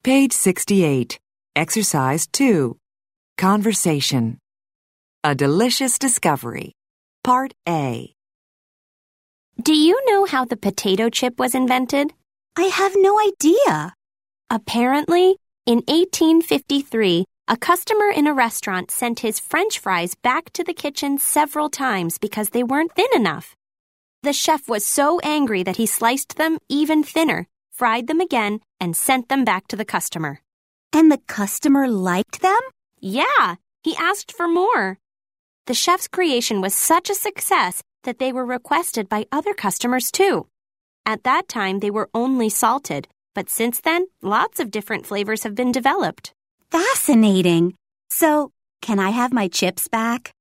Page 68. Exercise 2. Conversation. A delicious discovery. Part A. Do you know how the potato chip was invented? I have no idea. Apparently, in 1853, a customer in a restaurant sent his French fries back to the kitchen several times because they weren't thin enough. The chef was so angry that he sliced them even thinner, fried them again, and sent them back to the customer. And the customer liked them? Yeah, he asked for more. The chef's creation was such a success that they were requested by other customers too. At that time, they were only salted, but since then, lots of different flavors have been developed. Fascinating. So, can I have my chips back?